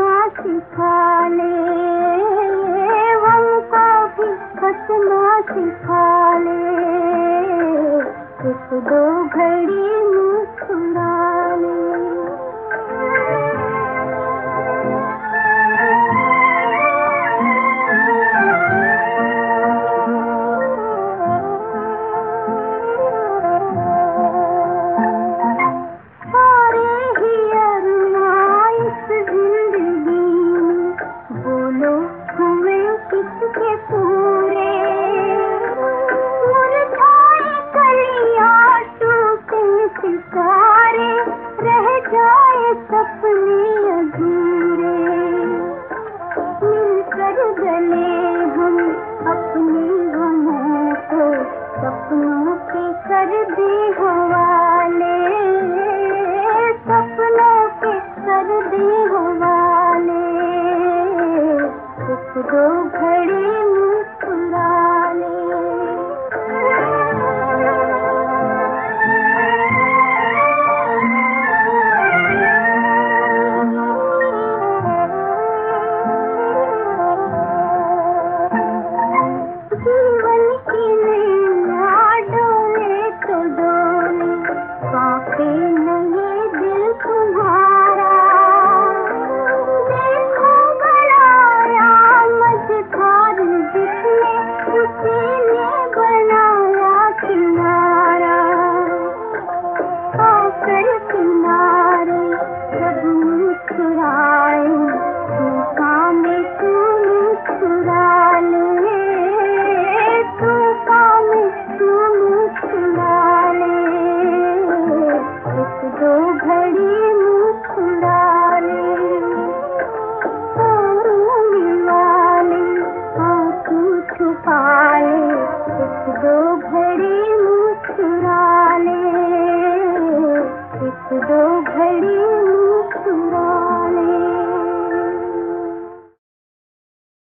हंसना सिखा ले, हमको भी हंसना सिखा ले, एक दो घड़ी मुस्कुरा ले। सपने अधूरे मिलकर गले हम अपने गमों को सपनों के कर दे हवाले, सपनों के कर दे हवाले, एक दो